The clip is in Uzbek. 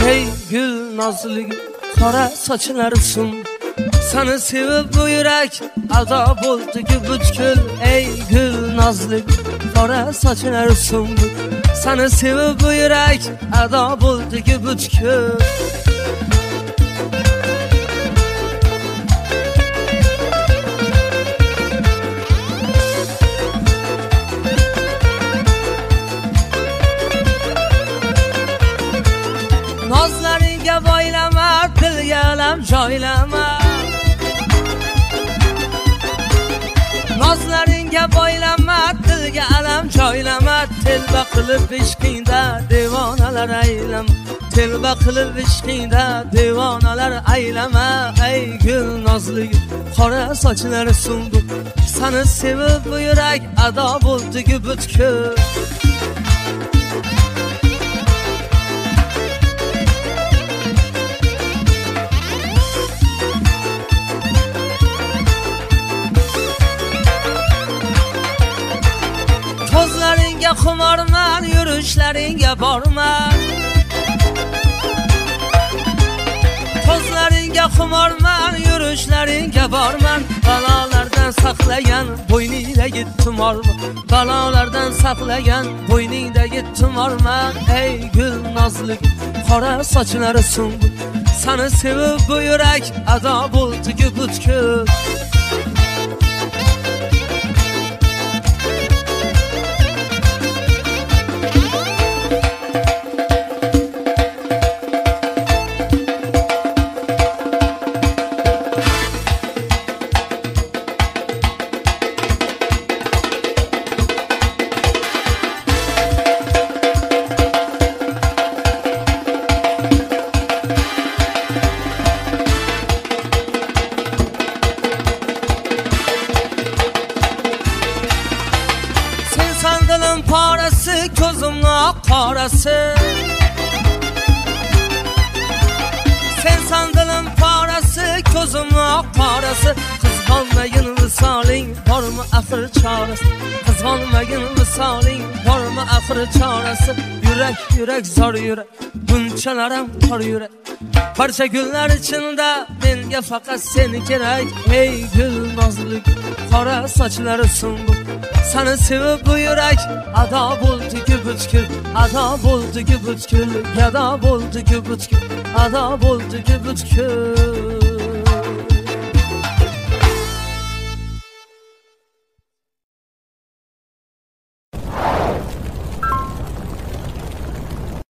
ey gül nazlı qora sochlarsin. Seni sevib bu yürek ado bo'ldi ki butkul. Ey gül nazlı qora sochlarsin. Seni sevib bu yürek ado bo'ldi ki butkul. Nazlaringa boylama, dilga alam joylama. Nazlaringa boylama, dilga alam joylama. Telba qilib ishqingda devonalar aylama. Telba qilib ishqingda devonalar aylama. Ey gul nazlı qora sochlari sundu. Seni sevib bu yurek ado bo'ldi ki butkul. Kozlaringa xumorman, yurishlaringa borman. Kozlaringa xumorman, yurishlaringa borman. Balolardan saqlagan bo'yningdagi tumorman. Balolardan saqlagan bo'yningdagi tumorman. Ey gul nazlı qora sochlari sundu. Seni sevib bu yurek ado bo'ldi ki butkul. Sandalın parası, gözümün qarası. Sen sandalın parası, gözümün qarası. Kızg'onmagin visoling bormi axir chorasi. Kızg'onmagin visoling bormi axir chorasi. Yurak yurak zor yurak, bunchalarim tor yurak. Barcha gullar ichida menga faqat sen kerak. Ey gul nazlı qora sochlari sundu. Seni sevib bu yurek ado bo'ldi ki butkul. Ado bo'ldi ki butkul. Ado bo'ldi ki butkul. Ado bo'ldi ki butkul.